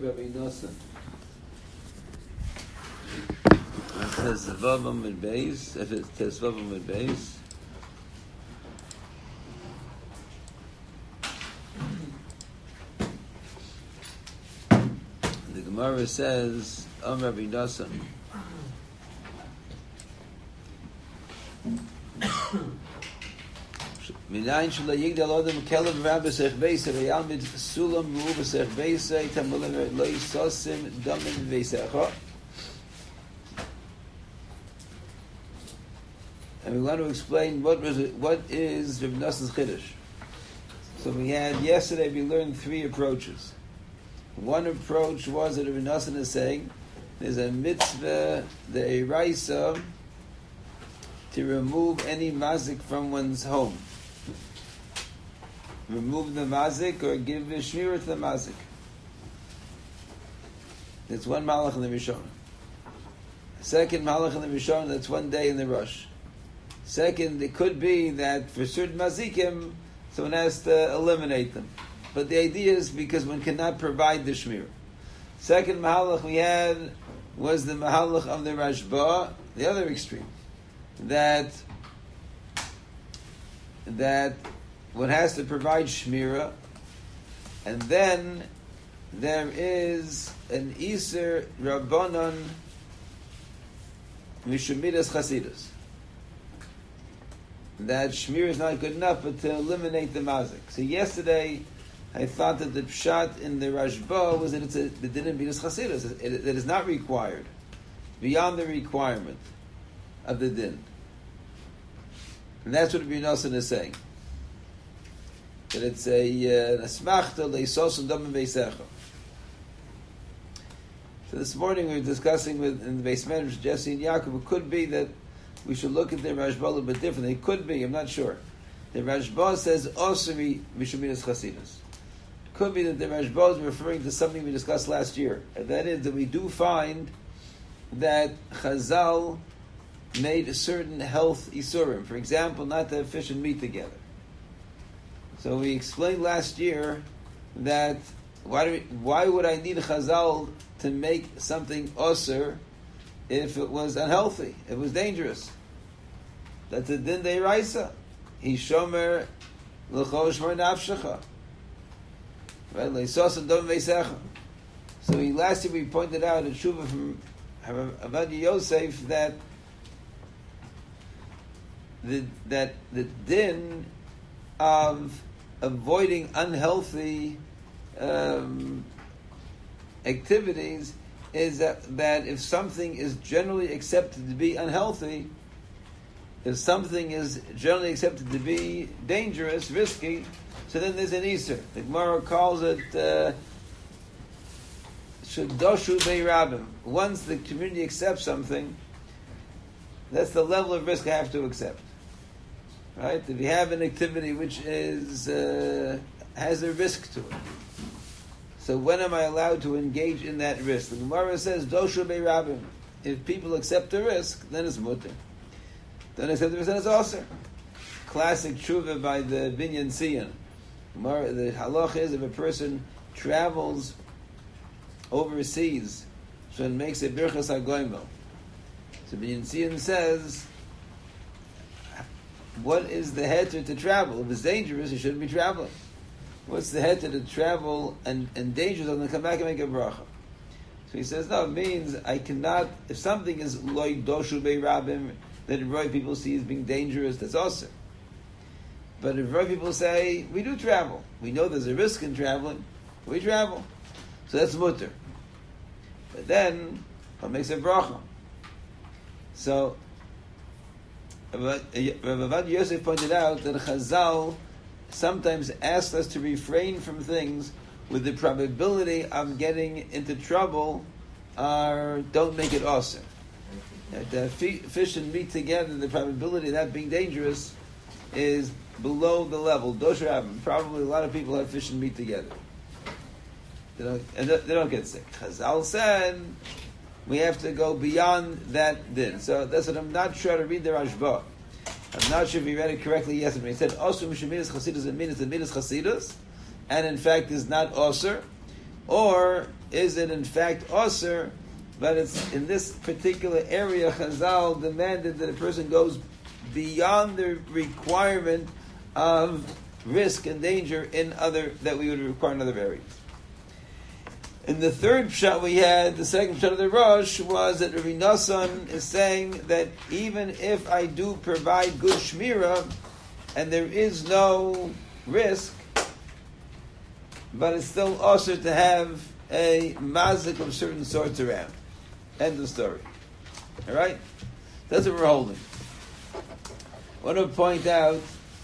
Rabbi Nosson. It says Vavam with base. If it says Vavam with base, the Gemara says Rabbi Nosson. Minayin shelo yigdal odem kelev rab b'sech beisa v'yalmid sulam ru b'sech beisa tamulim lo yisosim damin v'eisecha. And we want to explain what is Rabbi Nosson's chiddush. So we had yesterday. We learned three approaches. One approach was that Rabbi Nosson is saying there's a mitzvah, the eraisa, to remove any mazik from one's home. Remove the mazik or give a shmira to the mazik. That's one malach in the Rishon. Second malach in the Rishon, that's one day in the Rosh. Second, it could be that for certain mazikim, someone has to eliminate them. But the idea is because one cannot provide the shmira. Second mahalach we had was the mahalach of the Rashba, the other extreme. That one has to provide shmira, and then there is an iser rabbanon mishamidas chasidus. That shmira is not good enough, but to eliminate the mazik. So yesterday, I thought that the pshat in the Rashba was that it's the din in midas chasidus. That is not required, beyond the requirement of the din. And that's what Rabbi Nosson is saying. That it's a asmachta leisos and dam v'eisecha. So this morning we were discussing in the basement with Jesse and Yaakov, it could be that we should look at the Rashba a little bit differently. It could be, I'm not sure. The Rashba says osri mishamidas chasidus. It could be that the Rashba is referring to something we discussed last year, and that is that we do find that Chazal made a certain health isurim. For example, not to have fish and meat together. So we explained last year that why would I need Chazal to make something osir if it was unhealthy, if it was dangerous? That's a din deiraisa. He shomer l'cho shmor nafshecha. Right? Leisos and dom veisecha. So last year we pointed out in Shuvah from Avad Yosef that the din of avoiding unhealthy activities is that if something is generally accepted to be unhealthy, if something is generally accepted to be dangerous, risky, so then there's an Easter. The Gemara calls it Shudoshu Beirabim. Once the community accepts something, that's the level of risk I have to accept. Right? If you have an activity which is has a risk to it, so when am I allowed to engage in that risk? The Gemara says, Doshu Beirabim. If people accept the risk, then it's mutter. Don't accept the risk, then it's also. Classic tshuva by the Binyan Siyan. The halach is if a person travels overseas, so it makes a birchas hagoymo. So Binyan Siyan says, what is the heter to travel? If it's dangerous, you shouldn't be traveling. What's the heter to travel and dangerous and then come back and make a bracha? So he says, no, it means I cannot, if something is loy doshu beirabim, that in Roy people see as being dangerous, that's awesome. But if Roy people say, we do travel, we know there's a risk in traveling, we travel. So that's mutter. But then, what makes a bracha? So, Rav Avad Yosef pointed out that Chazal sometimes asks us to refrain from things with the probability of getting into trouble, or don't make it awesome. That fish and meat together, the probability of that being dangerous is below the level. Doshrabim. Probably a lot of people have fish and meat together. They don't get sick. Chazal said we have to go beyond that din. So that's what I'm not sure to read the Rashba. I'm not sure if we read it correctly yesterday. He said, Osir Mishamidas Chasidus, it means the Midas Chasidus, and in fact is not Osir. or is it in fact osir, but it's in this particular area Chazal demanded that a person goes beyond the requirement of risk and danger in other that we would require in other areas. In the third pshat we had, the second pshat of the Rosh, was that Rabbi Nosson is saying that even if I do provide good shmirah and there is no risk, but it's still also to have a mazik of certain sorts around. End of story. All right? That's what we're holding. I want to point out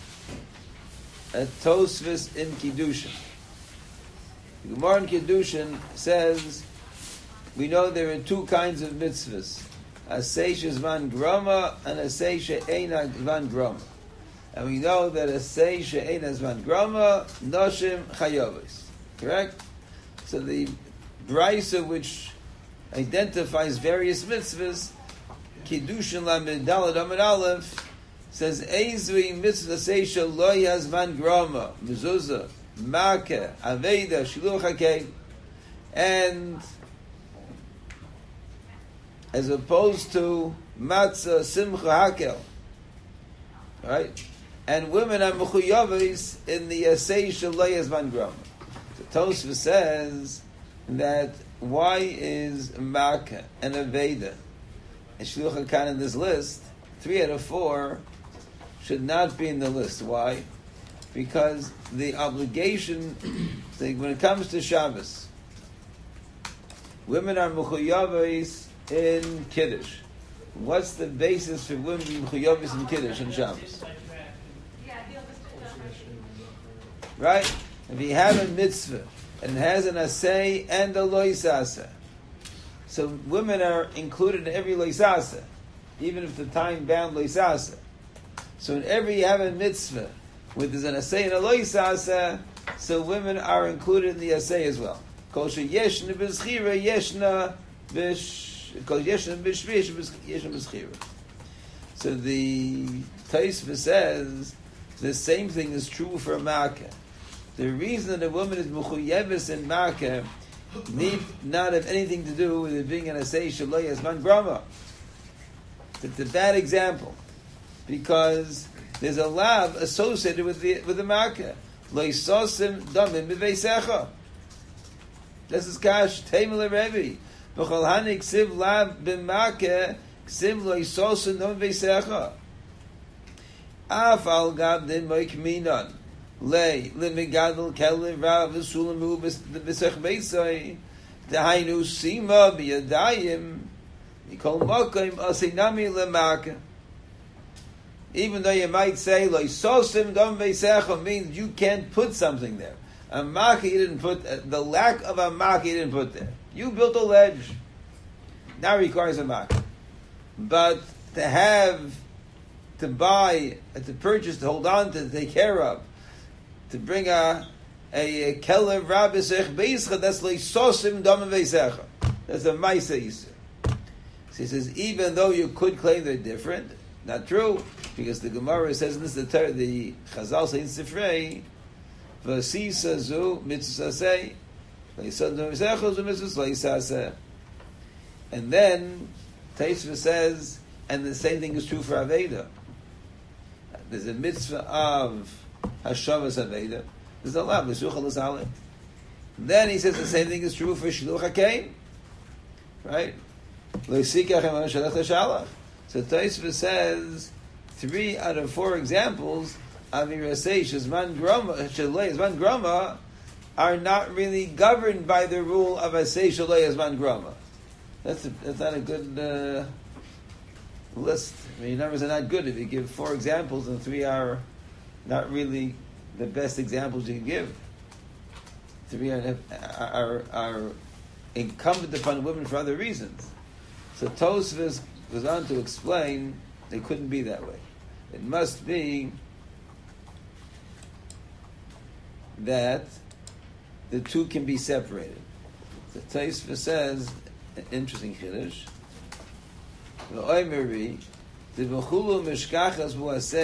a Tosfos in Kiddushin. The Gemara in Kiddushin says, we know there are two kinds of mitzvahs, asay shezman groma and asay she'eina zman groma. And we know that asay she'eina zman groma, noshim chayovos. Correct? So the brisa which identifies various mitzvahs, Kiddushin lamed daled amud aleph, says Eizvi mitzvah seisha lo yazman groma mezuzah makeh aveda shiluch hakei, and as opposed to matzah simcha hakel, right? And women are mechuyavis in the seisha lo yazman groma. So Tosfos says that why is makeh and aveda and shiluch hakei in this list? 3 out of 4 should not be in the list. Why? Because the obligation, when it comes to Shabbos, women are mechuyavis in Kiddush. What's the basis for women being mechuyavis in Kiddush on Shabbos? Right? If you have a mitzvah and it has an asay and a loisasa, so women are included in every loisasa, even if the time-bound loisasa. So in every Yavin mitzvah, where there's an asay and a loisasa, so women are included in the asay as well. Kol yeshna b'schira, yeshna kol yeshna b'shvish, yeshna b'schira. So the Tosfos says the same thing is true for makeh. The reason that a woman is mechuyeves in makeh need not have anything to do with it being an asay shaloi yazman grama. It's a bad example, because there's a lav associated with the makeh. Lo yisosim damim b'veisecha. This is kash teimel Rebbe. B'chol hanik ksiv lav b'makeh ksiv lo yisosim damim b'veisecha. Af al gab din moik minon lei limigadol kelim rav v'sulamu b'sech beisai dehainu sima b'yadayim yikol mokim asinami lemakeh. Even though you might say, "Lo sosim dam veisecha" means you can't put something there. A makeh you didn't put, the lack of a makeh you didn't put there. You built a ledge. Now requires a makeh. But to buy, to purchase, to hold on to take care of, to bring a kelev rabisech beischa, that's lo sosim dam veisecha. That's a ma'aseh yisur. So he says, even though you could claim they're different, not true, because the Gemara says in this, the Chazal says in Sifrei, "V'sisa zu mitzvah say, leisad mitzvah zu mitzvah leisaseh." And then Tosfos says, and the same thing is true for Aveda. There's a mitzvah of Hashavas Aveda. There's a lot, Misuchal L'Saleh. Then he says the same thing is true for Shiluch HaKein. Right? Loisikach Emanu Shalach L'Shalach. So Tosfos says 3 out of 4 examples of Irasei Shezman Groma are not really governed by the rule of Asei Shalei Zman Groma. That's not a good list. I mean, numbers are not good if you give 4 examples and 3 are not really the best examples you can give. 3 are incumbent upon women for other reasons. So Tosfos goes on to explain it couldn't be that way. It must be that the two can be separated. The Tosfos says, an interesting chiddush,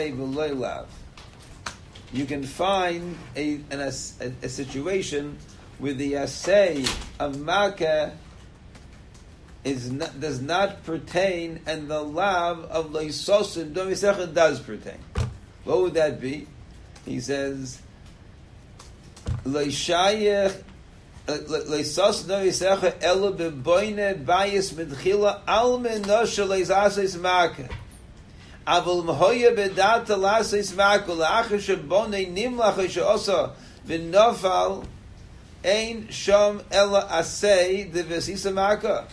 you can find a situation with the assay of Makkah does not pertain, and the lav of Leisosim Domisecha does pertain. What would that be? He says, Leishayech Leisosim Domisecha Elu Beboine Bayis Midchila Almen Nosha Leisasis Makkah. Avol Mahoya Bedata Lasis Makkah La'achar Shabone Nimlach She'osa V'nofal Ein Shom Ela Asay Devesisa Makkah.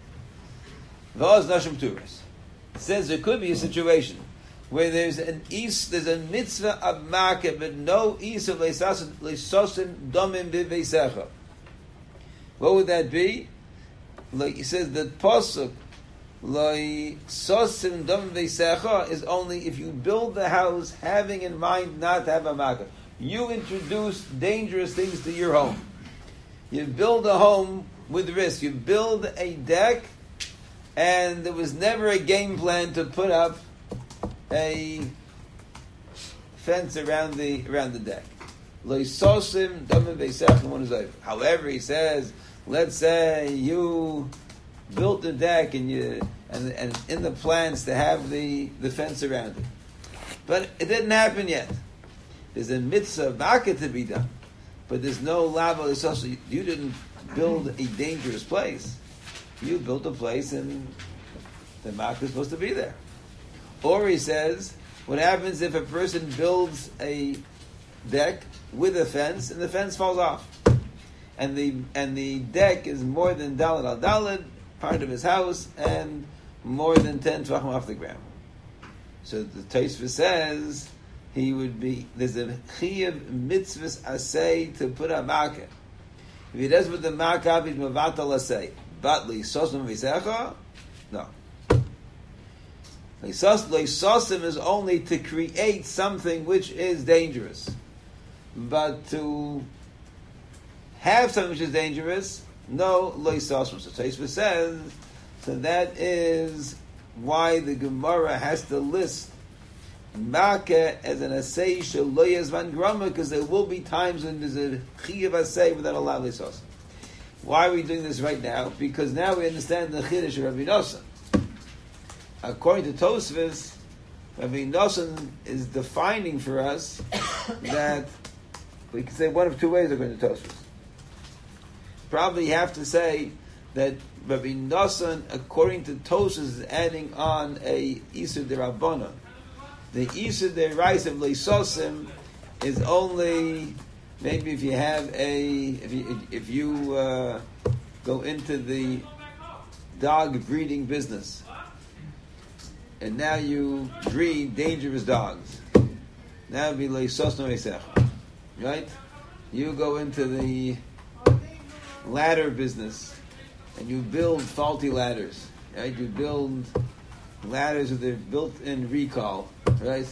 It says there could be a situation where there's a mitzvah of makkah, but no is of leisosim domim b'veisecha. What would that be? Like he says, the pasuk leisosim domim b'veisecha is only if you build the house having in mind not to have a makkah. You introduce dangerous things to your home. You build a home with risk. You build a deck, and there was never a game plan to put up a fence around the deck. However, he says, let's say you built the deck and in the plans to have the fence around it, but it didn't happen yet. There's a mitzvah makkah to be done, but there's no lava. You didn't build a dangerous place. You built a place and the makkah is supposed to be there. Or he says, what happens if a person builds a deck with a fence and the fence falls off? And the deck is more than daled al daled, part of his house, and more than 10 tvachim off the ground. So the Tosfos says there's a chiyuv mitzvahs asay to put a makkah. If he does with the makkah, he's mevatal asay. But leisosim v'secha? No. Leisosim is only to create something which is dangerous. But to have something which is dangerous, no leisosim. So Tosfos says, so that is why the Gemara has to list makkah as an asay shelo yazman grama, because there will be times when there's a chiyuv asay without allowed leisosim. Why are we doing this right now? Because now we understand the Chiddush of Rabbi Nosson. According to Tosfos, Rabbi Nosson is defining for us that we can say one of two ways according to Tosfos. Probably you have to say that Rabbi Nosson, according to Tosfos, is adding on a Isur D'Rabbanan. The Isur D'Oraisa of Leisosim is only maybe if you have if you go into the dog breeding business, and now you breed dangerous dogs. That would be leisos no esech, right? You go into the ladder business, and you build faulty ladders, right? You build ladders with their built-in recall, right?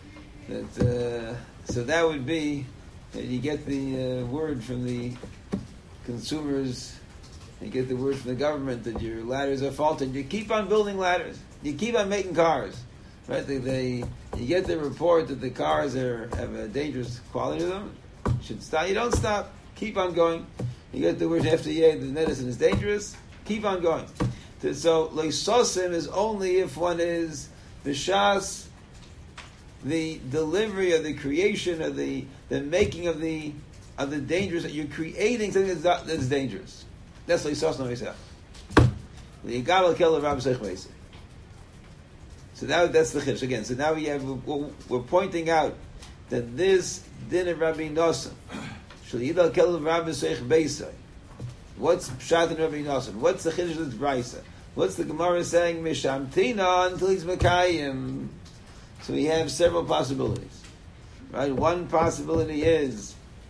So that would be. You get the word from the consumers, you get the word from the government that your ladders are faulty. You keep on building ladders. You keep on making cars, right? You get the report that the cars have a dangerous quality to them. You should stop. You don't stop. Keep on going. You get the word from FDA that the medicine is dangerous. Keep on going. So leisosim is only if one is b'shas the delivery of the creation of the making of the dangerous, that you're creating something that's dangerous. That's leisos no esech. You got to kill the Rabbi Seich Meisei. So now that's the chiddush again. So now we're pointing out that this din of Rabbi Nosson, shel yidal kill the Rabbi Seich Meisei. What's pshat in Rabbi Nosson? What's the chiddush of the brisa? What's the Gemara saying? Mishamtina until he's mekayim. So we have several possibilities, right? One possibility is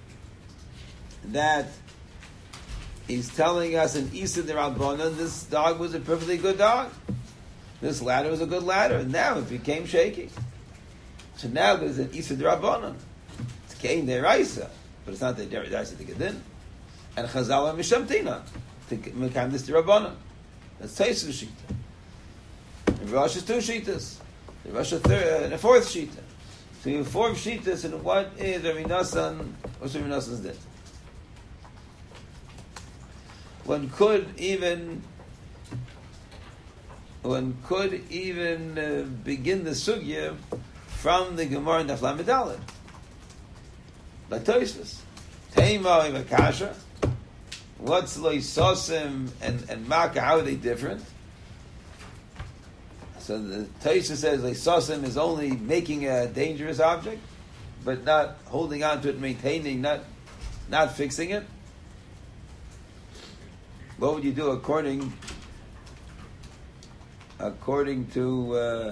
that he's telling us in Isur D'Rabbanan, this dog was a perfectly good dog. This ladder was a good ladder, and now it became shaky. So now there's an Isur D'Rabbanan. It's Kein D'Oraisa, but it's not the D'Oraisa to get in. And Chazal and Mishamtina to make this D'Rabbanan. That's Tosfos Shita. And Rosh is two Shitas. The Rosh and a fourth Shita. So you have four Shitas, and what is Rabbi Nosson? What's Rabbi Nosson's din? one could even begin the sugya from the Gemara in Daf Lamed Daled, like Tosfos. Teima and Akasha. What's Leisosim and Maka? How are they different? So the Tosfos says Leisosim is only making a dangerous object, but not holding on to it, maintaining, not fixing it. What would you do according to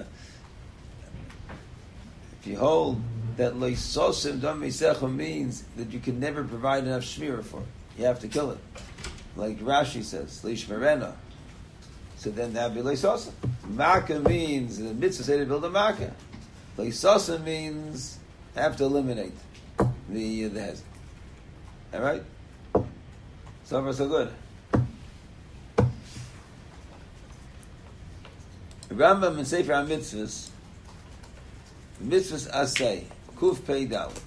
if you hold that Leisosim Dam Meisecha means that you can never provide enough shmira for it. You have to kill it. Like Rashi says, Leishmerena. So then that would be Leisosim. Maka means, the mitzvah say to build a Maka. Leisosim means have to eliminate the hezek. Alright? So far so good. Rambam in Sefer HaMitzvahs, Mitzvahs Asay, Kuf Pei Dalet.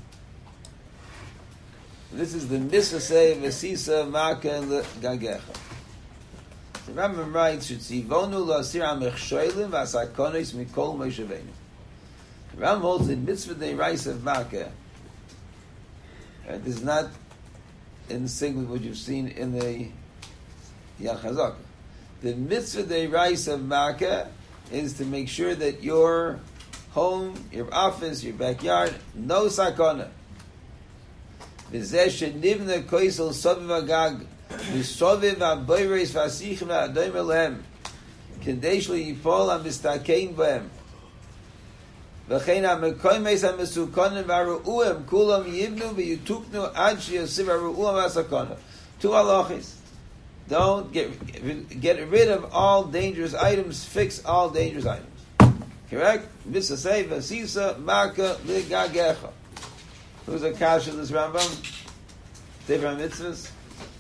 This is the mitzvah say Vesisa Maka Gagecha. The Rambam writes, "Shetzivonu la'asir ha'mechsholim v'asakonis mikol Mosheveinu." The Rambam holds the mitzvah de'iraisa of Maka. This is not in sync with what you've seen in the Yad Chazaka. The mitzvah de'iraisa of Maka is to make sure that your home, your office, your backyard, no sakona. V'zeh shenivna koisel soviv agag v'soviv ha'boyreis v'asichim ha'adoim elehem k'dei shlo yipol ha'mistakein b'hem v'chein ha'mekoimes ha'mesukonim v'aru'uhem kulam yivnu v'yutuknu ad sheyosiv ha'ru'uhem ha'sakona. Two halachis. Don't get rid of all dangerous items, fix all dangerous items. Correct? Mitzvah say, Vasisa Maka Ligagecha. Who's a kasha in this Rambam? Sefer HaMitzvahs?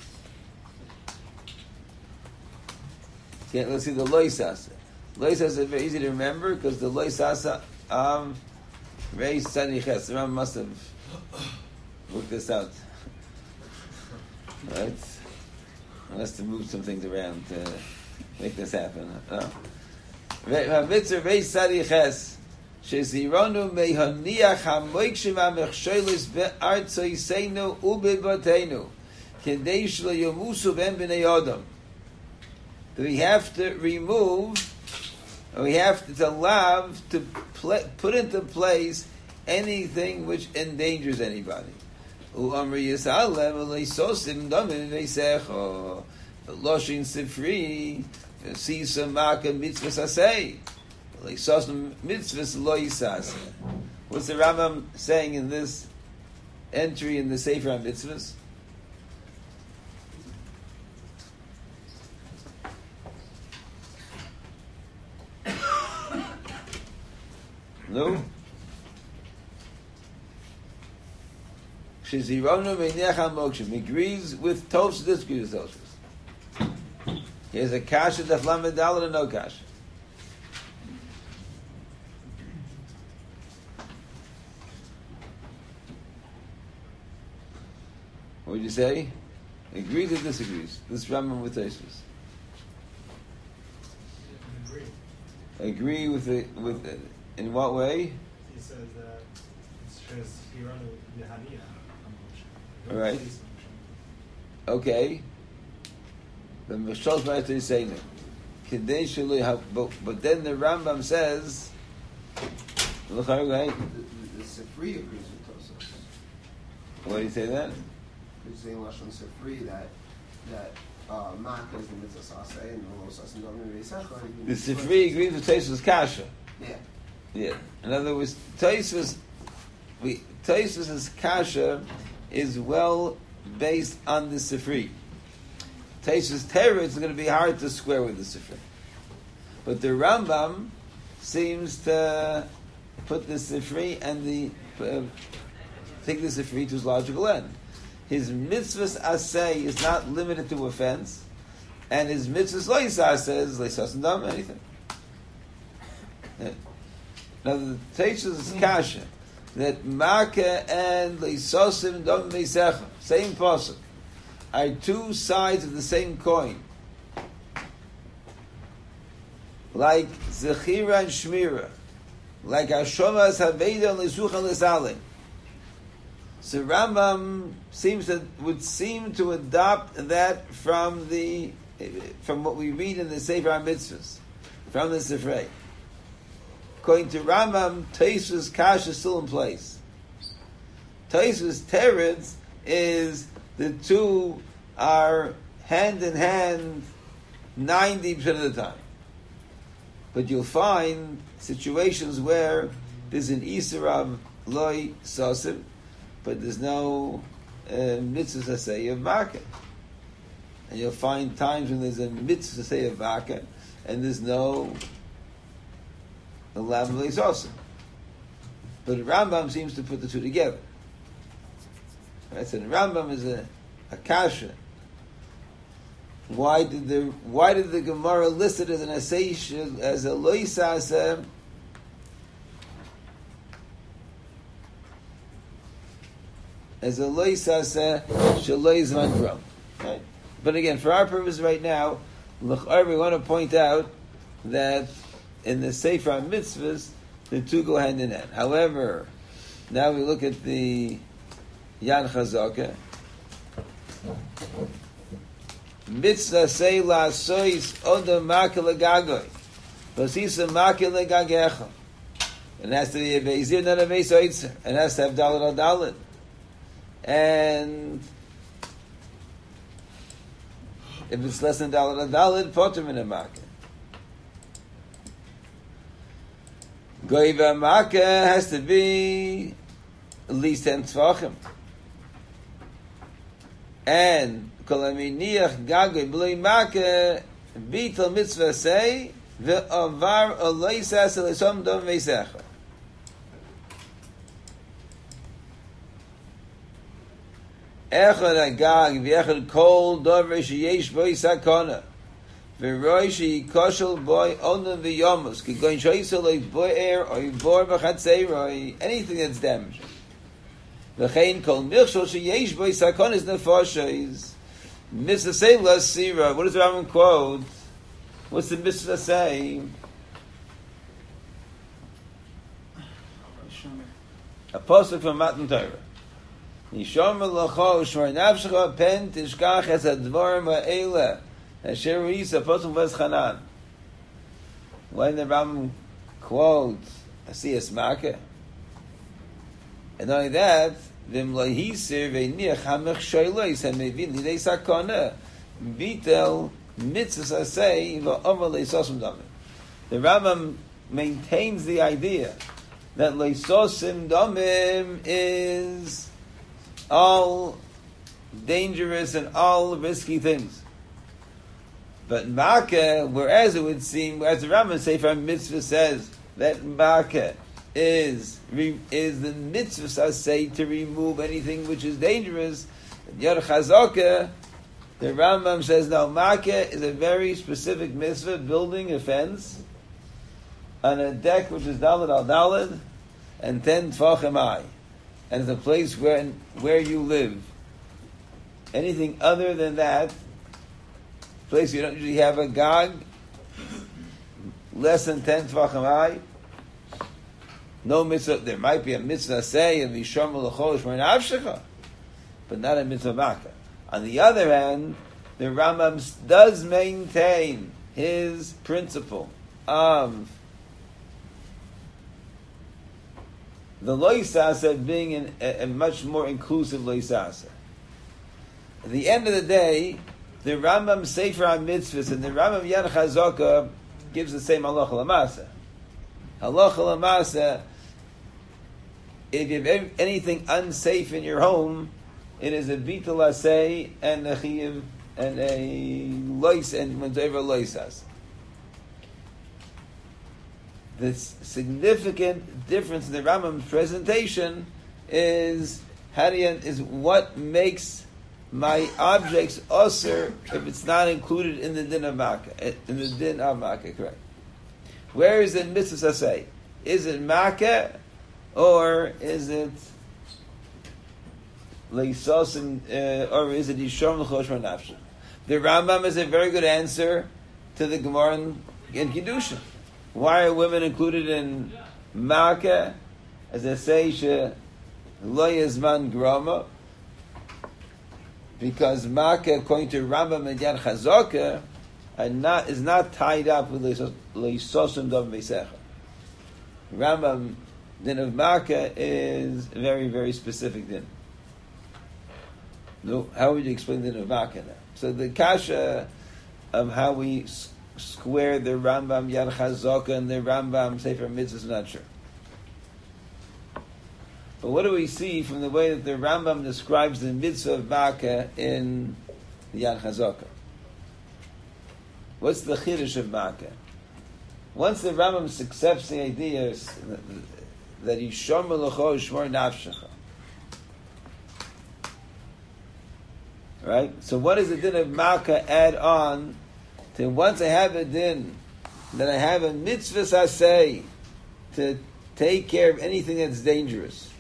Okay, let's see the Loisasa. Loisasa is very easy to remember because the Loisasa Reis Saniches. The Rambam must have worked this out. Right? Unless to move some things around to make this happen. Mitzvah Reis Sadiches Shezironu Mehaniach HaMoikshim HaMechsholis Be'artzo Yiseinu Ubebatenu Kedei Shlo Yomusu Ben B'nei Odom. We have to remove, or we have to allow to put into place anything which endangers anybody. U'amri Yishalem Leisosim Domim Veisecho Loshin Sifri Sisa Maka Mitzvahs Asay Leisosim Mitzvahs Lo Yisaseh. What's the Rambam saying in this entry in the Sefer HaMitzvahs? No? Shezironu meineach ha-mokshim. Agrees with Tosfos, disagrees with Tosfos. Here's a kasha, Daf Lamed Daled, and no kasha. What would you say? Agrees or disagrees? This Rambam with Tosfos. Agree with it. In what way? He says that it's Shezironu Yehaniah. Right. Okay. The Mishal Vayta is saying it. But then the Rambam says, look, right? The Sifri agrees with Tosfos. Why do you say that? He's saying Lashon Sifri that Maka is the mitzvah saseh and the lo saseh domim v'yisecha. The Sifri agrees with Tosfos kasha. Yeah. Yeah. In other words, Tosfos' kasha is well based on the Sifri. Tosfos Torah is going to be hard to square with the Sifri. But the Rambam seems to put the Sifri and take the Sifri to his logical end. His mitzvahs asay is not limited to offense, and his mitzvahs lo yisaseh is leisos dam anything. Now the Tosfos kasha that Maka and Leisosim Dom Meisecha, same pasuk, are two sides of the same coin. Like Zechira and Shmira. Like Hashomas Haveda and Lesucha Lesalim. So Rambam would seem to adopt that from what we read in the Sefer HaMitzvahs, from the Sifrei. According to Rambam, Tosfos Kash is still in place. Tosfos Teretz is the two are hand in hand 90% of the time. But you'll find situations where there's an Isra of Loi Sosim, but there's no mitzvah say of Makkah. And you'll find times when there's a mitzvah say of Makkah, and there's no Lam Loi Sosim. But Rambam seems to put the two together. Right? So the Rambam is a kasha. Why did the Gemara list it as an aseish, as a loisasa? As a loisasa shalois vandram. Right? But again, for our purpose right now, we want to point out that in the Sefer HaMitzvahs, the two go hand in hand. However, now we look at the Yad Chazaka. Mitzvah say la sois odam makel gagoy, vasisa makel gagecha. It has to be a beizir, not a beisoitzer. It has to have dalet al dalet, and if it's less than dalet al dalet, poter min a makel. Goiva makel has to be at least 10 tvachim, and Kolaminiach gagoy b'lei makeh bitel mitzvah say ve'avar oloisas elisom dom veisecha. Echad agag v'echad kol dover sheyesh boi sakona v'roi sheyikoshel boi onan v'yomus kigoin shoyisel oy boer oy bor b'chatzeiroi, anything that's damaging. V'chein kol milchshol sheyesh boi sakona is nefoshes. Mitzvah say la sira. What does the Rambam quote? What's the mitzvah say? A pasuk from Matan Torah. Nishomer l'cho shmor nafshecha pen tishkach es advarim ha'ela asher yisa pasuk v'eschanan. When the Rambam quotes Asiyas Makkah, and not only that, v'im lo hisir ve'niach hamech shoylois ha'mevin lidei sakona bitel mitzvah asay v'omer le'isosim damim. The Rambam maintains the idea that le'isosim damim is all dangerous and all risky things. But Makkah, whereas it would seem, as the Rambam Sefer Mitzvah says, that Makkah is the mitzvah say to remove anything which is dangerous. Yad Chazaka, the Rambam says, no, Makkah is a very specific mitzvah, building a fence on a deck which is daled al daled and 10 tfachim high, and it's a place where you live. Anything other than that, place you don't usually have a gag, less than 10 tfachim high, no mitzvah. There might be a mitzvah say of Yishom L'chosh Shmor Nafshecha, but not a mitzvah Makkah. On the other hand, the Rambam does maintain his principle of the loisasa being a much more inclusive loisasa. At the end of the day, the Rambam Sefer HaMitzvahs and the Rambam Yad Chazaka gives the same halacha l'masa. Halacha l'masa, if you have anything unsafe in your home, it is a bitul asay and a chiyuv and a lois and whatever loisas. The significant difference in the Rambam's presentation is what makes my objects osir if it's not included in the din of Makkah. In the din of Makkah, correct. Where is it mitzvah say? Is it Makkah or is it leisosim or is it yishom l'chosh nafsha? The Rambam is a very good answer to the Gemara in Kiddushin. Why are women included in Makkah? As they say, she lo yezman grama, because Makkah, according to Rambam and Yad Chazaka, is not tied up with leisosim dav beisecha. Rambam din of Makkah is a very, very specific din. No, how would you explain the din of Makkah now? So the kasha of how we square the Rambam Yad Chazaka and the Rambam Sefer Mitzvahs is not sure. But what do we see from the way that the Rambam describes the mitzvah of Makkah in the Yad Chazaka? What's the chiddush of Makkah? Once the Rambam accepts the idea that Yishom L'cho Shmor Nafshecha, right? So what does the din of Makkah add on to once I have a din, that I have a mitzvah saseh to take care of anything that's dangerous?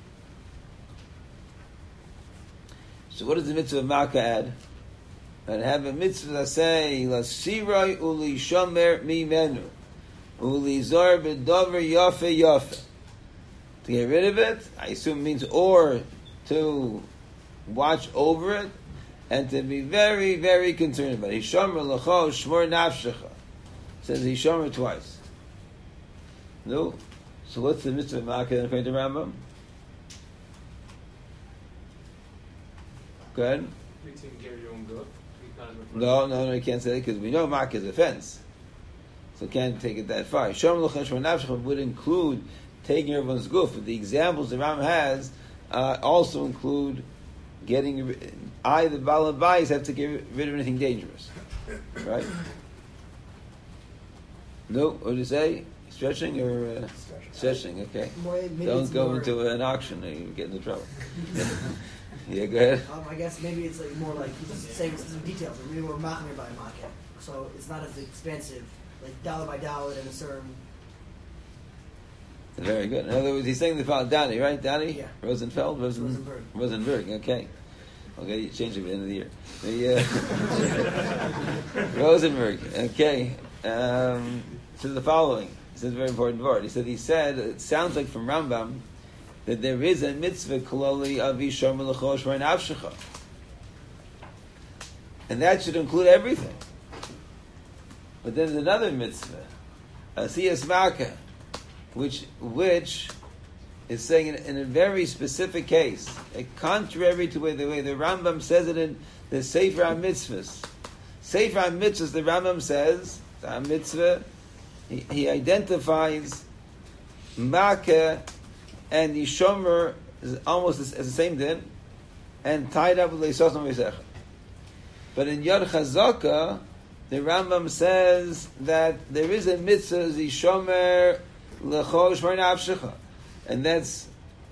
So what does the mitzvah of Makkah add? And have a mitzvah saseh lasirai uli shomer mimenu uli zor b'dover yafe yafe. To get rid of it, I assume means or to watch over it, and to be very, very concerned about it. Hishomer l'cho shmor nafshecha. Says Hishomer twice. No? So what's the mitzvah of Makkah according to Rambam? Go ahead. You taking care of your own good? No, you can't say that because we know Makkah is a fence. So can't take it that far. Hishomer l'cho shmor nafshecha would include taking care of one's goof. But the examples the Rambam has also include getting the Baal Bayis have to get rid of anything dangerous, right? No, what do you say? Stretching or stretching? Okay. Don't go into an auction and you get into trouble. Yeah, go ahead. I guess maybe it's like more like saying some details. Maybe we're machmir by market, so it's not as expansive, like dollar by dollar in a certain. Very good. In other words, he's saying the following, Danny, right? Danny? Yeah. Rosenfeld? Rosenberg, okay. Okay, you change it at the end of the year. Rosenberg, okay. So the following. This is a very important word. He said, it sounds like from Rambam, that there is a mitzvah kololi of Yishom L'cho Shmor Nafshecha. And that should include everything. But then there's another mitzvah, Asiyas Makkah, which is saying in a very specific case, contrary to the way the Rambam says it in the Sefer HaMitzvahs. Sefer HaMitzvahs, the Rambam says, the HaMitzvah, he identifies Makkah and Yishomer is almost as the same din, and tied up with Leisos V'Secha. But in Yad Chazaka, the Rambam says that there is a mitzvah, Yishomer L'cho Shmor Nafshecha, and that's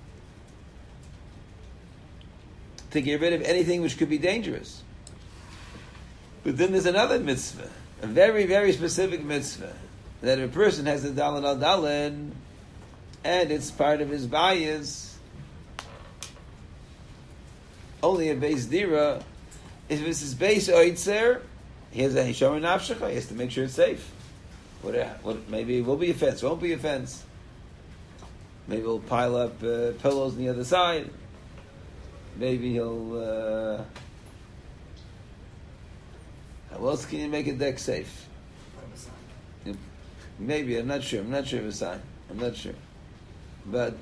to get rid of anything which could be dangerous. But then there's another mitzvah, a very, very specific mitzvah, that a person has a daled al daled, and it's part of his bias. Only a base dira. If it's his base oitzer, he has a Hishomer Nafshecha. He has to make sure it's safe. What? Maybe it will be a fence. Won't be a fence. Maybe he'll pile up pillows on the other side. Maybe he'll. How else can you make a deck safe? Maybe, I'm not sure. I'm not sure of a sign. I'm not sure. But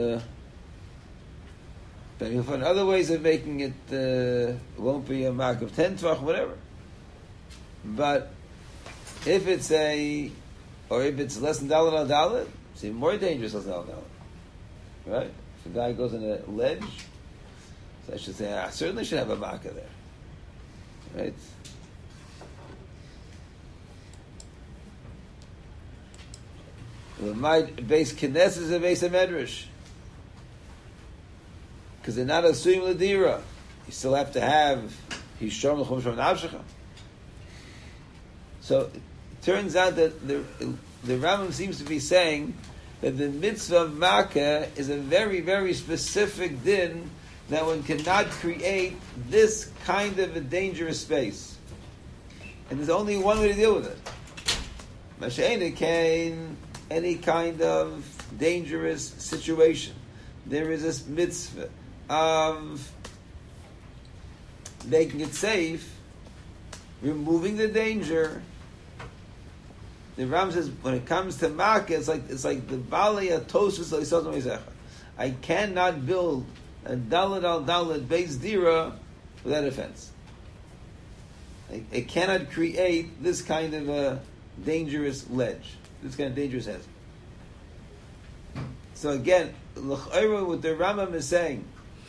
you'll find other ways of making it. It won't be a mark of 10 tvach, whatever. But if it's less than daled al daled, it's even more dangerous less than daled al daled. Right? If a guy goes on a ledge, so I should say, I certainly should have a makkah there. Right? My base kines is a base of medrash, because they're not assuming ladira. You still have to have Hishom L'chum Shom Nafshecha. So it turns out that the Rambam seems to be saying that the mitzvah of Makkah is a very, very specific din that one cannot create this kind of a dangerous space. And there's only one way to deal with it. Masheina kain, any kind of dangerous situation. There is this mitzvah of making it safe, removing the danger. The Ram says when it comes to Makkah, it's like the Bali Atosus L'Isot Meizecha. I cannot build a Dalet al Dalet Beis Dira without offense. It cannot create this kind of a dangerous ledge, this kind of dangerous hedge. So again, l'chayra, what the Rambam is saying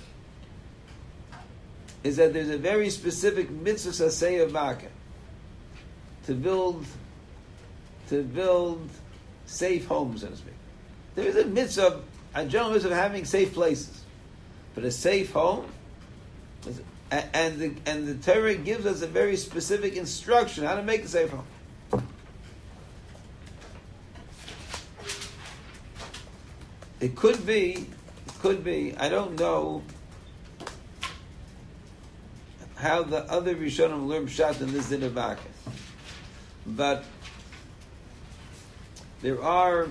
is that there's a very specific mitzvah saseh of Makkah to build safe homes, so to speak. There is a mitzvah, a general mitzvah of having safe places, but a safe home, and the Torah gives us a very specific instruction how to make a safe home. It could be, I don't know how the other Rishonim learn Pshat in this din of Makkah, but there are,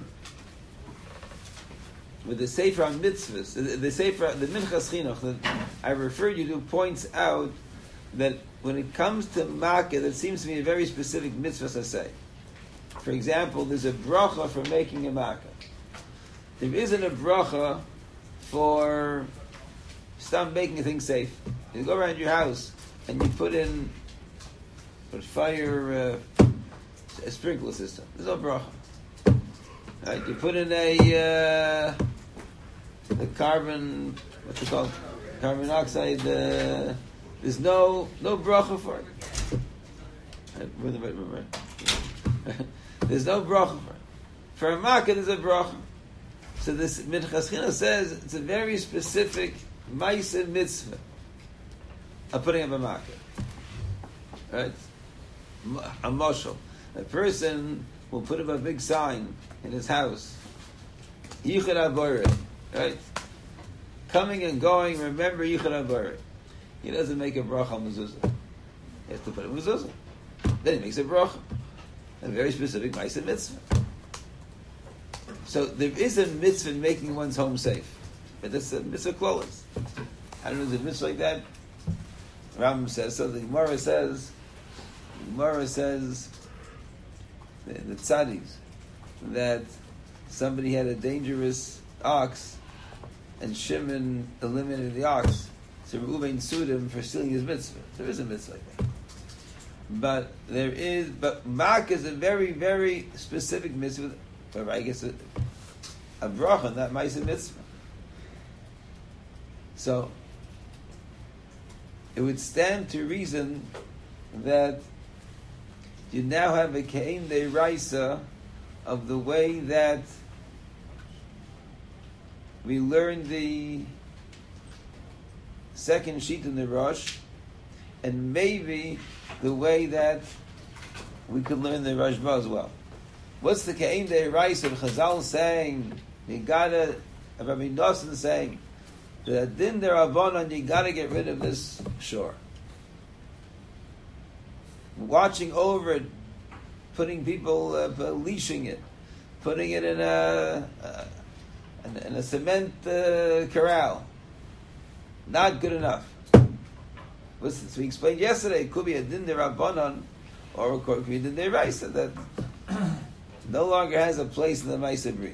with the Sefer on Mitzvahs, the Minchas Chinuch that I referred you to points out that when it comes to Makkah, there seems to be a very specific mitzvah to say. For example, there's a bracha for making a Makkah. There isn't a bracha for stop making a thing safe. You go around your house and you put fire a sprinkler system. There's no bracha. Right? You put in the carbon, what's it called? Carbon monoxide. There's no bracha for it. There's no bracha for it. For a makkah, there's a bracha. So this Minchas Chinuch says it's a very specific ma'aseh mitzvah of putting up a makkah. Right? A mashal. A person will put up a big sign in his house. Yichud HaBorei. Right? Coming and going, remember Yichud HaBorei. He doesn't make a bracha on mezuzah. He has to put a mezuzah. Then he makes a bracha. A very specific ma'aseh mitzvah. So there is a mitzvah in making one's home safe. But that's a mitzvah close. I don't know if there's a mitzvah like that. Rambam says, so the Gemara says, the tzaddiks, that somebody had a dangerous ox, and Shimon eliminated the ox, so Reuven sued him for stealing his mitzvah. There is a mitzvah like that. But Makkah is a very, very specific mitzvah, or I guess a bracha, not ma'aseh mitzvah. So, it would stand to reason that you now have a kein deiraisa of the way that we learned the second sheet in the Rosh, and maybe the way that we could learn the Rashba as well. What's the kein deiraisa of Chazal saying? You gotta, Rabbi Nosson saying that din derabanan, you gotta get rid of this shore. Watching over it, putting people, leashing it, putting it in a cement corral. Not good enough. Listen, so we explained yesterday, it could be a din derabanan, or it could be a din deraisa that no longer has a place in the Ma'aseh Bria.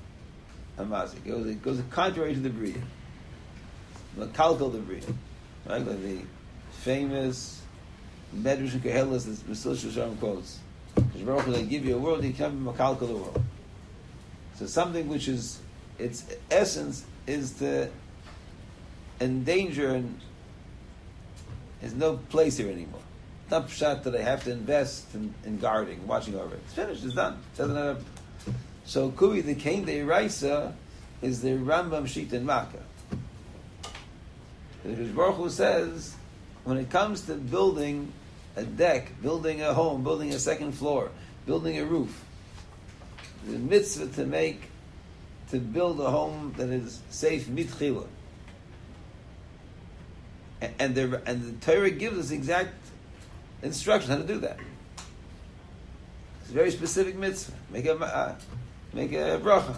It goes contrary to the Bria. Makalkal the Bria. Right? Like the famous Medrash and Koheles that Mesil Shosharim quotes. Because they give you a world, you can't be Makalkal the world. So something which is, its essence is to endanger and there's no place here anymore. It's not pshat that I have to invest in guarding, watching over it. It's finished, it's done. It doesn't have. So Kubi, the Kein Deiraisa, is the Rambam Sheet in Makkah. The Baruch Hu says, when it comes to building a deck, building a home, building a second floor, building a roof, the mitzvah to build a home that is safe mitchila. and the Torah gives us exact instructions how to do that. It's a very specific mitzvah. Make a bracha.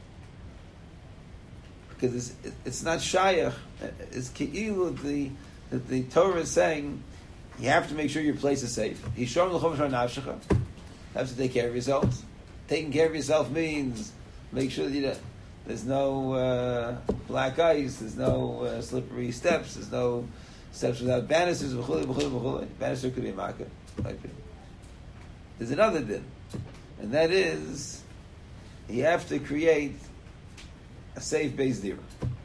Because it's not shayach. It's ke'ilu that the Torah is saying you have to make sure your place is safe. You have to take care of yourselves. Taking care of yourself means make sure that there's no black ice, there's no slippery steps, there's no steps without banisters. Banister could be a makkah. There's another din, and that is you have to create a safe base dira.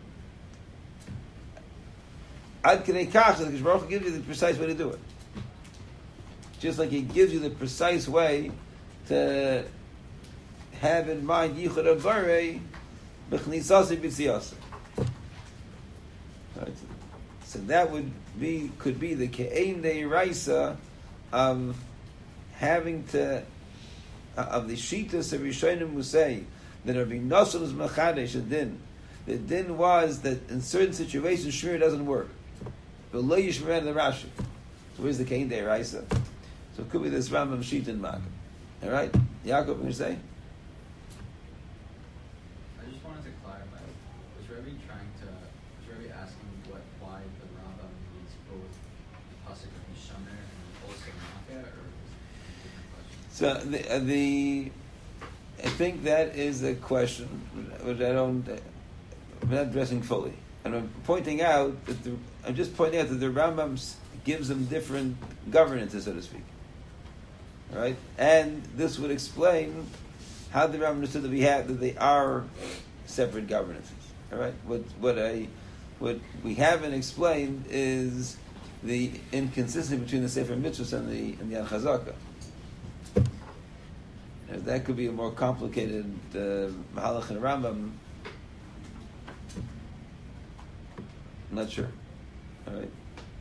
Ad Knei Kach, the Baruch Hu gives you the precise way to do it. Just like He gives you the precise way to have in mind Yichud Avarei b'chnisasi b'tziyasi. Right. So that could be the ke'ein deiraisa of having to of the shitas of Rishonim who say that Rabbi Nosson is mechadesh a din. The din was that in certain situations shmir doesn't work. But lo yishmer the Rashi. So where's the ke'ein deiraisa? So it could be this Rambam shita in Makkah. All right, Yaakov, you say? I just wanted to clarify. Was Rebbe asking why the Rambam needs both the pasuk of Yishamer and also Makkah, or was it a different question? So I think that is a question which I'm not addressing fully, and I'm pointing out that the Rambam gives them different governances, so to speak. All right, and this would explain how the Rambam understood that they are separate governances. All right, what we haven't explained is the inconsistency between the Sefer Mitzvahs and the Yad Chazaka. That could be a more complicated Mahalach and Rambam. I'm not sure. All right,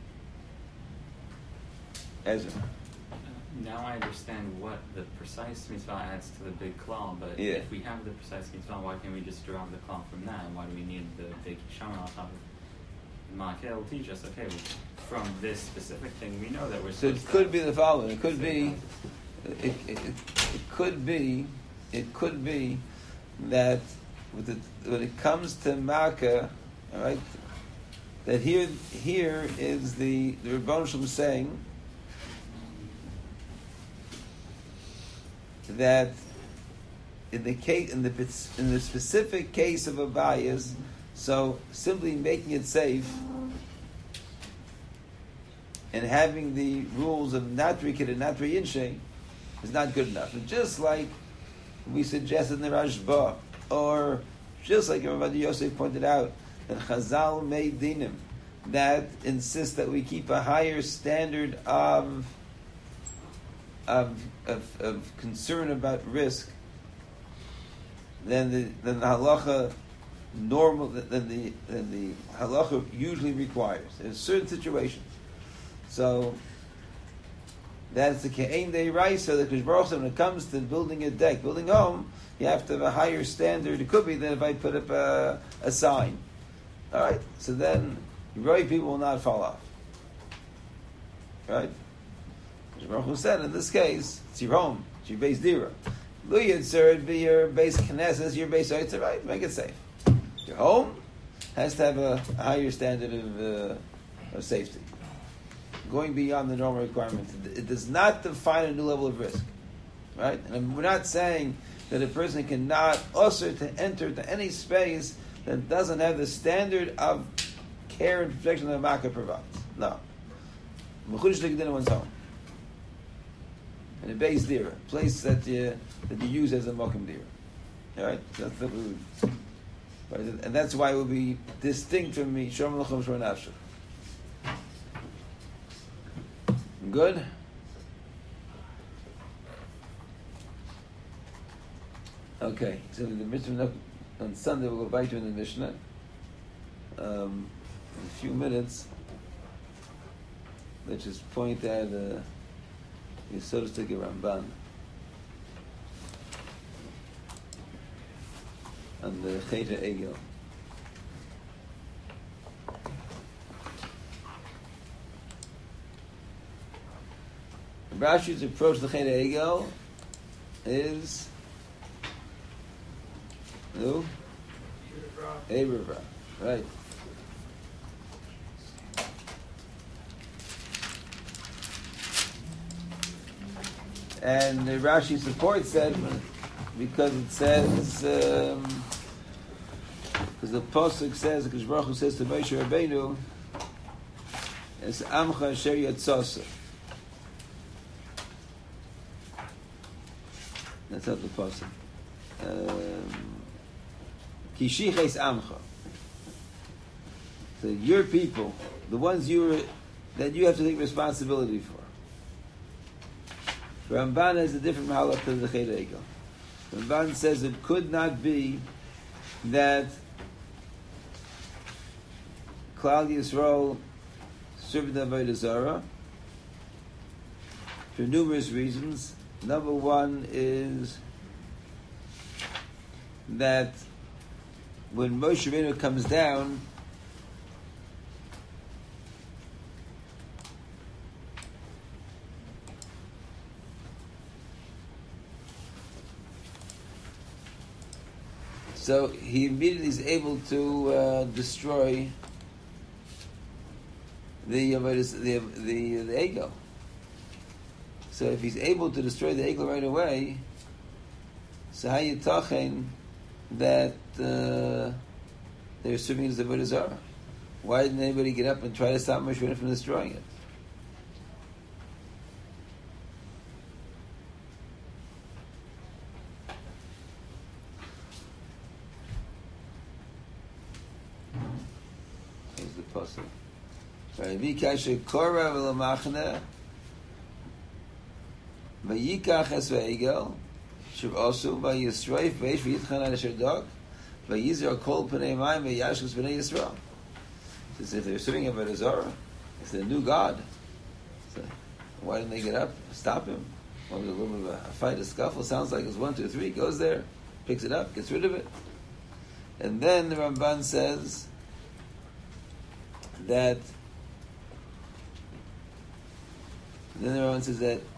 Ezra. Now I understand what the precise mitzvah adds to the big klal, but Yeah. if we have the precise mitzvah, why can't we just derive the klal from that? Why do we need the big shama on top of it? Makel will teach us, okay, from this specific thing, we know that we're So supposed it could to be the following. It could be that when it comes to Makkah, all right, that here is the Rebbeinu Shalom saying that in the specific case of a bias, so simply making it safe and having the rules of not rikid and not riyinshe is not good enough. And just like we suggested in the Rashba, or just like Rabbi Yosef pointed out, that Chazal made dinim that insist that we keep a higher standard of concern about risk than the halacha than the halacha usually requires. There's certain situations. So that's the ke'ein deiraisa. The Baruch Hu, when it comes to building a deck, building a home, you have to have a higher standard. It could be that if I put up a sign, all right, so then right people will not fall off, right? The Baruch Hu said in this case, it's your home, it's your base dira. Luyid, sir, it'd be your base knesses, your base oitzer, right? Make it safe. Your home has to have a higher standard of safety, going beyond the normal requirements. It does not define a new level of risk, right? And we're not saying that a person cannot also to enter to any space that doesn't have the standard of care and protection that the Makkah provides. No. Mechudesh l'kedin in one's home. And a base dira, a place that you use as a mokum dira. All right, that's the food. Right? And that's why it will be distinct from me. Shom l'chom shom nafshach. Good. Okay, so the Mishnah on Sunday we'll go back to in the Mishnah. In a few minutes, let's just point out so to speak, a Ramban and the Cheta Egel. Rashi's approach to Chet Egel is no Erev Ra, right? And Rashi supports that because it says, because the pasuk says, the Baruch Hu says to Moshe Rabbeinu, "Es Amcha Asher Yatzasa." That's not the pasuk. Kishiches Amcha. So your people, the ones that you have to take responsibility for. Ramban has a different halach to the Chet Egel. Ramban says it could not be that Klal Yisrael served the Avodah Zarah for numerous reasons. Number one is that when Moshe Rabbeinu comes down, so he immediately is able to destroy the Egel. So if he's able to destroy the Egel right away, so how you talking that they're assuming it's the Avodah Zarah? Why didn't anybody get up and try to stop Moshe Rabbeinu from destroying it? Here's the pasuk. Vayikashe korah v'lamachne vayikach es v'egel shiv'osu vayisroif v'esh v'yitchan al asher dog v'yizar kol pnei mayim v'yashkus b'nei Yisrael. As if they're serving Avodah Zarah, it's a new God. So why didn't they get up, stop him? Well, there's a little bit of a fight, a scuffle. Sounds like it's 1, 2, 3. Goes there, picks it up, gets rid of it, and then the Ramban says that. Then the Ramban says that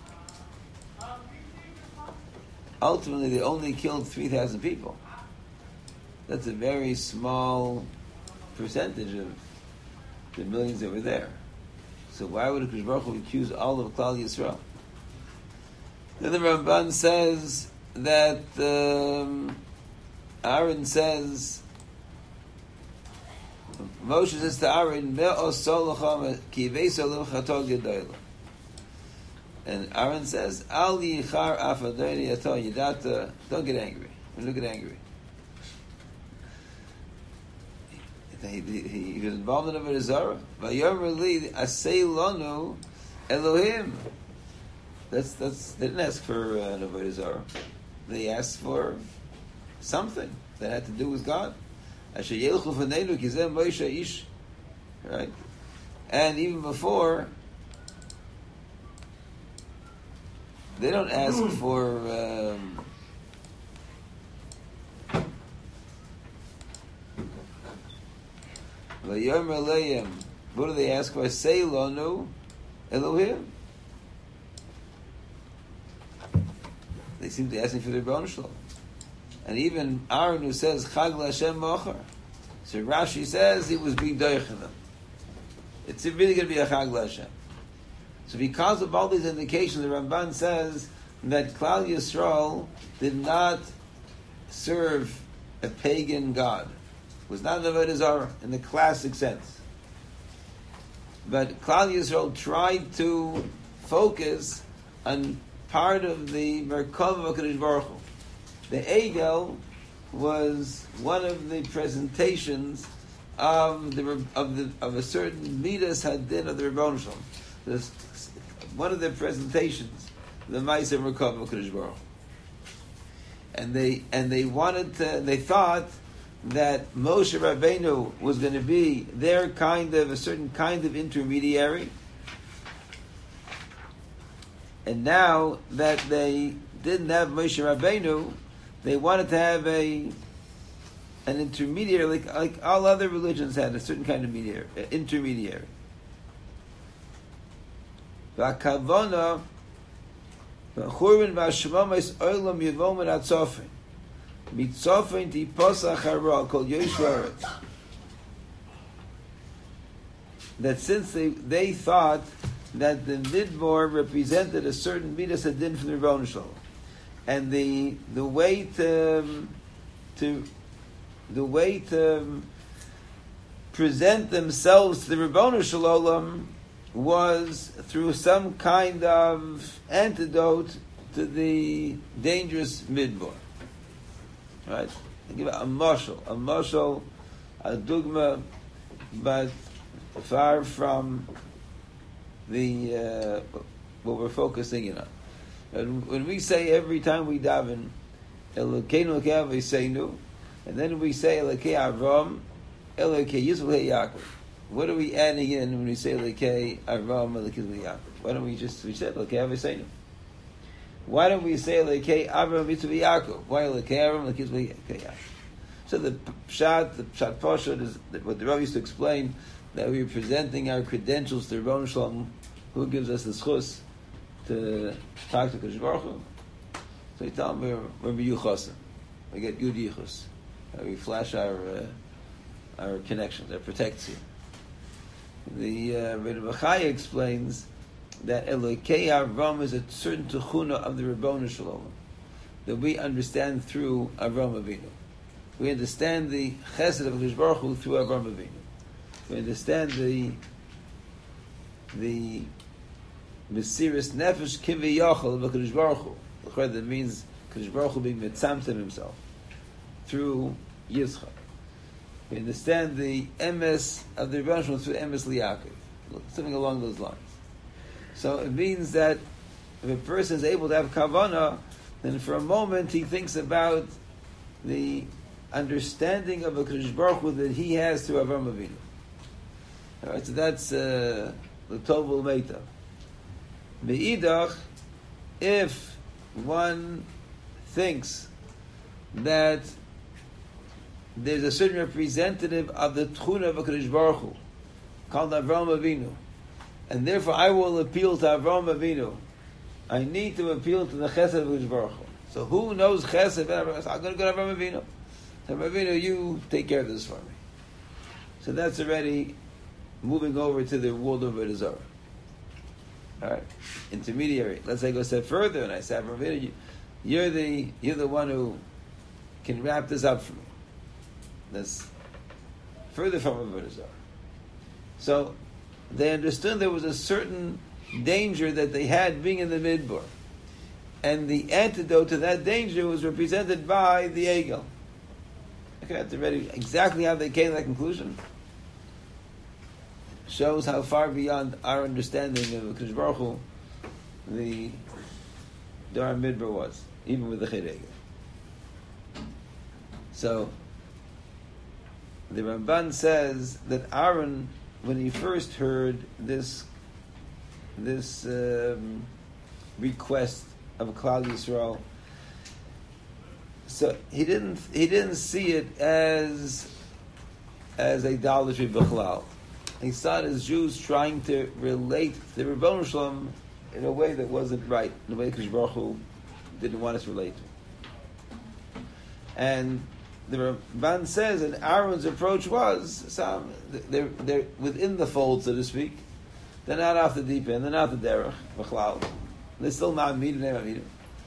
ultimately they only killed 3,000 people. That's a very small percentage of the millions that were there. So why would Hakadosh Baruch Hu accuse all of Klal Yisrael? Then the Ramban says that Aaron says, Moshe says to Aaron, and Aaron says, Al yichar afadoni ato yidata. Don't get angry. Don't get angry. He was involved in Avodah Zarah. Vayomer li asay lanu Elohim. They didn't ask for an Avodah Zarah. They asked for something that had to do with God. Asher yelchu v'neinu kizeh Moshe ish. Right? And even before, they don't ask for what do they ask for? Say lonu Elohim. They seem to be asking for their Rebbeinu Shalom. And even Aaron, who says Chag LaHashem Mocher, so Rashi says he was being doich in them. It's really going to be a Chag LaHashem. So because of all these indications, the Ramban says that Klal Yisrael did not serve a pagan god. It was not an Avodah Zarah in the classic sense. But Klal Yisrael tried to focus on part of the Merkava of HaKadosh Baruch Hu. The Egel was one of the presentations of a certain Midas Hadin of the Rebbeinu Shalom. One of their presentations, the Ma'aser Merkava of HaKadosh Baruch Hu. And they thought that Moshe Rabbeinu was going to be their a certain kind of intermediary. And now that they didn't have Moshe Rabbeinu, they wanted to have an intermediary, like all other religions had a certain kind of intermediary. V'akavona Churban v'ashmamais olam yevomen atzofin. Mitzofin tiposach hara kol yoshvaretz. That since they thought that the midbar represented a certain midas adin from the Rebbeinu Shalom, and the way to present themselves to the Rebbeinu Shalom was through some kind of antidote to the dangerous midbar. Right? I give a mashal, a dugma, but far from the what we're focusing in on. And when we say every time we daven, Elokeinu Elokei Avosseinu, and then we say Elokei Avram, Elokei Yisrael Yaakov. What are we adding in when we say Elokei Avram, Elokei Yaakov? Why don't we said Elokei Avosseinu? Why don't we say Elokei Avram Yisrael Yaakov? Why Elokei Avram, Elokei Yaakov? So the pshat Pasha is what the Rav used to explain, that we're presenting our credentials to Rebbeinu Shalom, who gives us the schus to talk to Kadosh Baruch Hu. So you tell them we're miyuchasim. We get good yichus. We flash our connections, our protects you. The Rebbe Chaya explains that Elokei Avram is a certain tuchuna of the Rebbeinu Shalom that we understand through Avram Avinu. We understand the chesed of Kadosh Baruch Hu through Avram Avinu. We understand the Mesiris Nefesh Kiviyachal of Kadosh Baruch Hu. That means Kadosh Baruch Hu being mitzamtzem himself through Yitzchak. We understand the emes of the Rebbeinu Shalom through emes Liyaakov, something along those lines. So it means that if a person is able to have kavanah, then for a moment he thinks about the understanding of a Kadosh Baruch Hu that he has through Avram Avinu. All right, so that's the Tovul Meitav. Me'idach, if one thinks that there's a certain representative of the Tchuna of HaKadosh Baruch Hu, called Avram Avinu, and therefore I will appeal to Avram Avinu, I need to appeal to the Chesed of HaKadosh Baruch Hu. So who knows Chesed? I'm going to go to Avram Avinu. So Avram Avinu, you take care of this for me. So that's already moving over to the world of Avodah Zarah. All right, intermediary. Let's say I go a step further, and I say, Avram Avinu, you're the one who can wrap this up for me. That's further from Avodah Zarah. So they understood there was a certain danger that they had being in the midbar, and the antidote to that danger was represented by the Egel. Okay, that's already exactly how they came to that conclusion. Shows how far beyond our understanding of Kadosh Baruch Hu the Dar Midbar was, even with the Chet Egel. So the Ramban says that Aaron, when he first heard this request of Klal Yisrael, so he didn't see it as idolatry b'chlal. He saw it as Jews trying to relate to the Rebbeinu Shalom in a way that wasn't right, in a way Kadosh Baruch Hu didn't want us to relate to. And the Ramban says, and Aaron's approach was, they're within the fold, so to speak. They're not off the deep end. They're not the derech b'chlal. They're still ma'amidim, they're ma'amidim.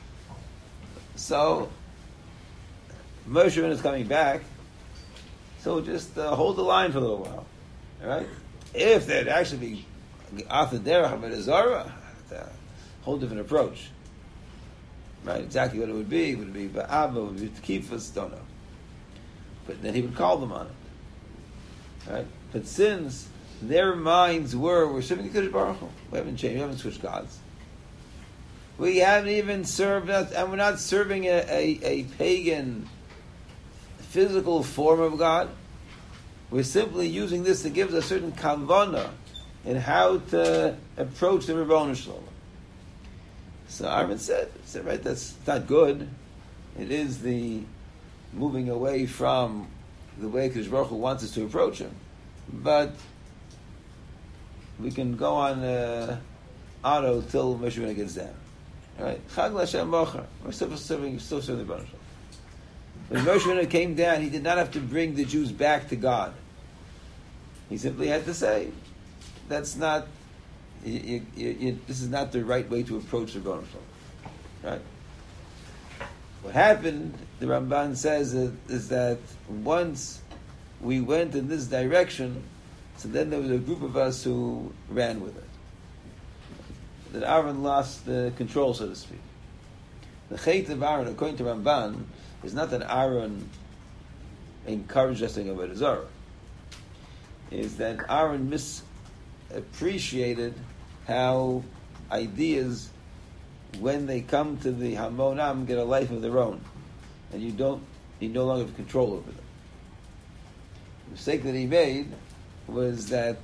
So Moshe is coming back. So just hold the line for a little while. All right? If they'd actually be off the derech Avodah Zarah, a whole different approach. Right? Exactly what it would be. Would it be ba'ava? Would it be tkifas? Don't know. But then he would call them on it. Right? But since their minds were, we're serving the Kadosh Baruch Hu. We haven't changed. We haven't switched gods. We haven't even served, and we're not serving a pagan physical form of God. We're simply using this to give us a certain kavanah in how to approach the Rebbeinu Shalom. So Aaron said, right, that's not good. It is the moving away from the way Kadosh Baruch Hu wants us to approach Him. But we can go on auto till Moshe Rabbeinu gets down. Right? Chag l'Hashem Mocher. We're still serving the Rebbeinu Shalom. When Moshe Rabbeinu came down, he did not have to bring the Jews back to God. He simply had to say, "That's not. This is not the right way to approach the Rebbeinu Shalom." Right? What happened, the Ramban says, is that once we went in this direction, so then there was a group of us who ran with it. That Aaron lost the control, so to speak. The chait of Aaron, according to Ramban, is not that Aaron encouraged us in Avodah Zarah. Is that Aaron misappreciated how ideas, when they come to the Hamonam, get a life of their own, and you no longer have control over them. The mistake that he made was that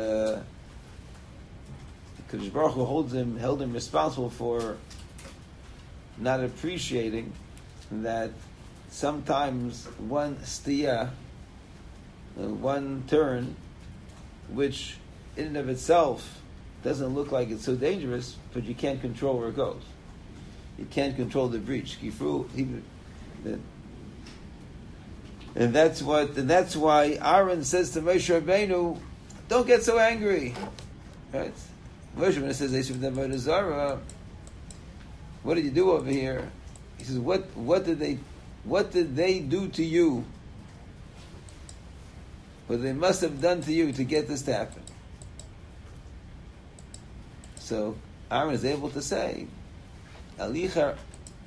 Kadosh Baruch Hu held him responsible for not appreciating that sometimes one stiyah, one turn, which in and of itself doesn't look like it's so dangerous, but you can't control where it goes. You can't control the breach. And that's why Aaron says to Moshe Rabbeinu, "Don't get so angry." Right? Moshe Rabbeinu says, "Avodah Zarah, what did you do over here?" He says, "What did they do to you? What they must have done to you to get this to happen?" So Aaron is able to say, "Alichar."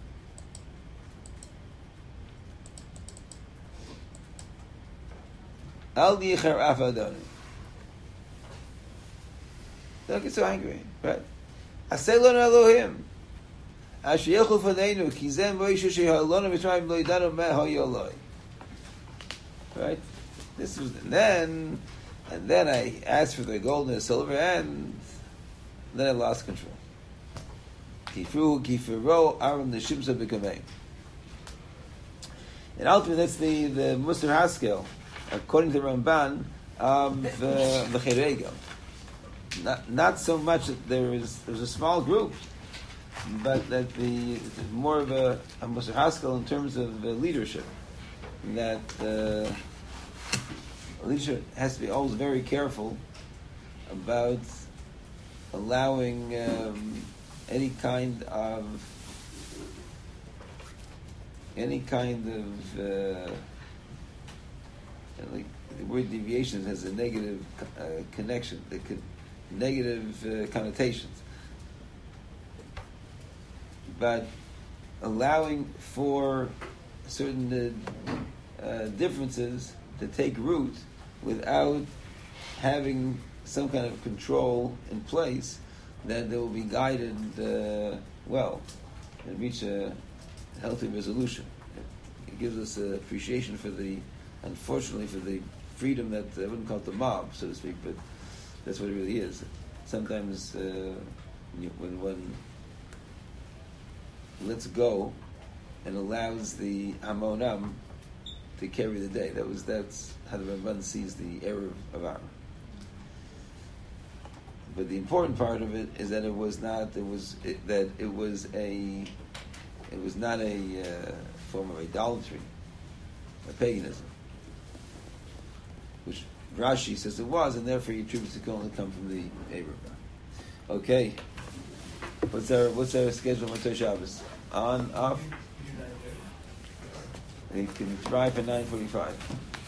Al yichar afadoni. Don't get so angry, right? Aselon Elohim. Ashiyelchu fadeinu ki zem Moshe shehalonu mitzrayim lo yidanu me hayoloi. Right? This was and then I asked for the gold and the silver, and then I lost control. Kifiro Aaron the Shimsa b'kamei. And ultimately, that's the Musar Haskel, according to Ramban, of the Cheregel. Not so much that there was a small group, but that more of a Musar Haskel in terms of leadership. That leadership has to be always very careful about allowing any kind of like the word deviation has a negative connection, negative connotations. But allowing for certain differences to take root without having some kind of control in place, that they will be guided well and reach a healthy resolution. It gives us appreciation for unfortunately for the freedom that I wouldn't call it the mob, so to speak, but that's what it really is. Sometimes when one lets go and allows the Amonam to carry the day, that's how the Ramban sees the error of Aaron. But the important part of it is that it was not a form of idolatry, or paganism, which Rashi says it was, and therefore he attributes it can only come from the Abraham. Okay, what's our schedule for Shabbos? On, off. We can try for 9:45.